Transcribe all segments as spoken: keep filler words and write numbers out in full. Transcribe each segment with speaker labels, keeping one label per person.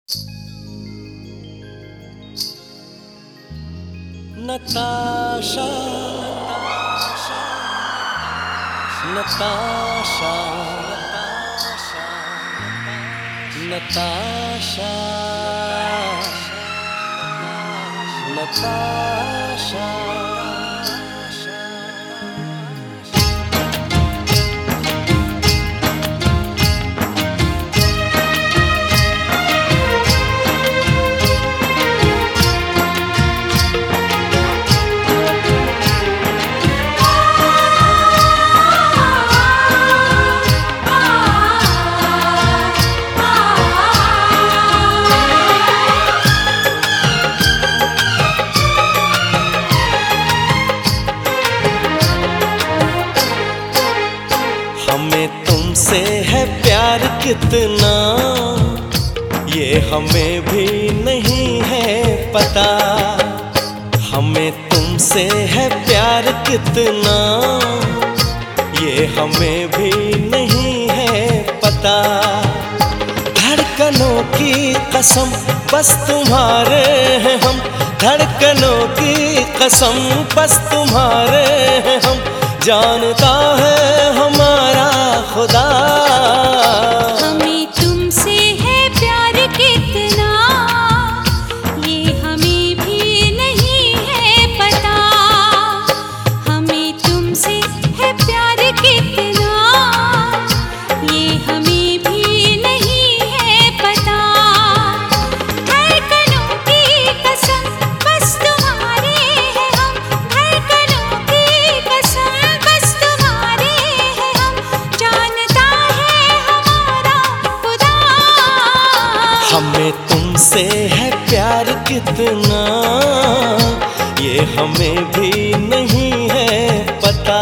Speaker 1: Natasha, Natasha, Natasha, Natasha. हमें तुमसे है प्यार कितना, ये हमें भी नहीं है पता। हमें तुमसे है प्यार कितना, ये हमें भी नहीं है पता। धड़कनों की कसम बस तुम्हारे हैं हम, धड़कनों की कसम बस तुम्हारे हैं हम। जानता है हमारा खुदा,
Speaker 2: हमें तुमसे है प्यार कितना, ये हमें भी नहीं है पता। हमें तुमसे है प्यार कितना, ये हमें भी नहीं है पता। धड़कनों की कसम बस तुम्हारे हैं हम, धड़कनों की कसम बस तुम्हारे हैं हम। जानता है हमारा खुदा,
Speaker 1: हमें तुमसे है प्यार कितना, ये हमें भी नहीं है पता।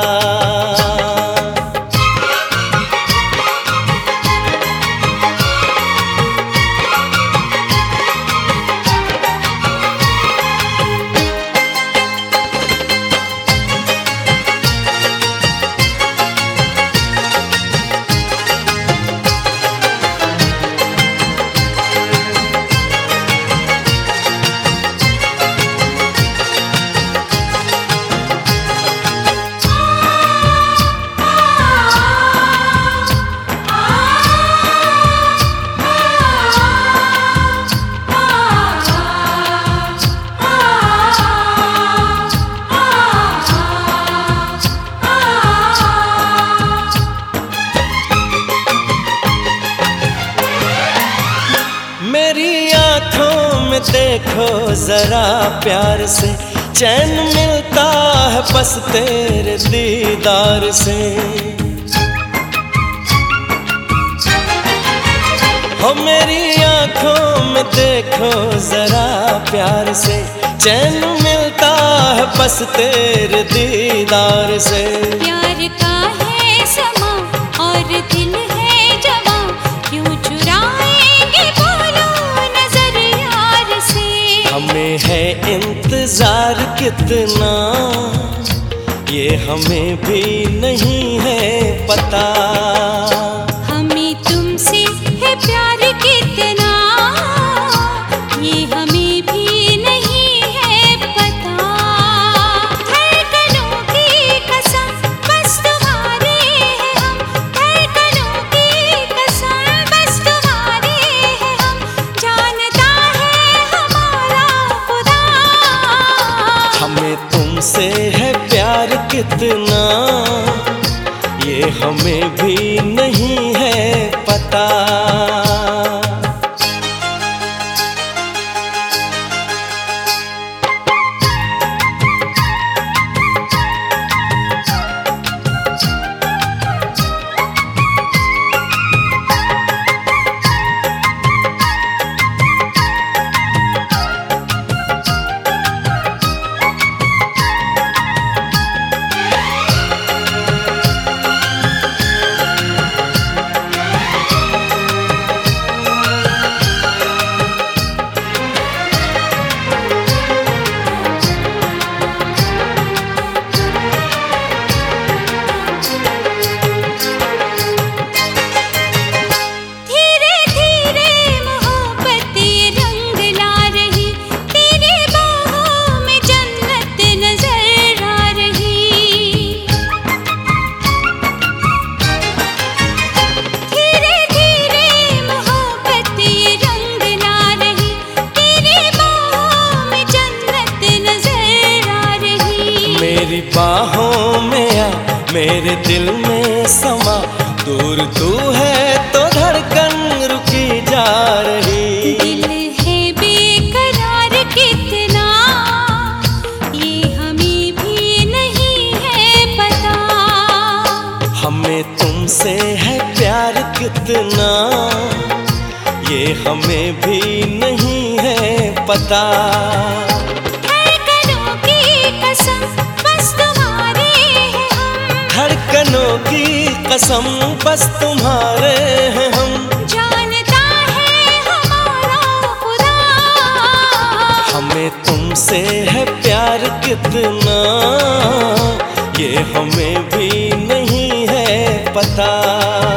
Speaker 1: मेरी आँखों में देखो जरा प्यार से, चैन मिलता है बस तेरे दीदार से। हो मेरी आँखों में देखो जरा प्यार से, चैन मिलता है बस तेरे दीदार से।
Speaker 2: प्यार का है समा और दिल है जवां, क्यों चुराएंगे बोलो नजर यार से।
Speaker 1: हमें है इंतजार कितना, ये हमें भी नहीं है पता।
Speaker 2: हमें तुमसे है प्यार कितना, ये हमें भी नहीं है पता। धड़कनों की कसम बस तुम्हारे हैं हम, धड़कनों की कसम बस तुम्हारे हैं हम। जानता है हमारा खुदा,
Speaker 1: हमें तुमसे है प्यार कितना, ये हमें भी नहीं है पता। बाहों में आ, मेरे दिल में समा। दूर तू है तो धड़कन रुकी जा रही।
Speaker 2: दिल है बेकरार कितना, ये हमें भी नहीं है पता।
Speaker 1: हमें तुमसे है प्यार कितना, ये हमें भी नहीं है पता।
Speaker 2: धड़कनों की कसम बस तुम्हारे हैं हम,
Speaker 1: धड़कनों की कसम बस तुम्हारे हैं हम।
Speaker 2: जानता है हमारा खुदा,
Speaker 1: हमें तुमसे है प्यार कितना, ये हमें भी नहीं है पता।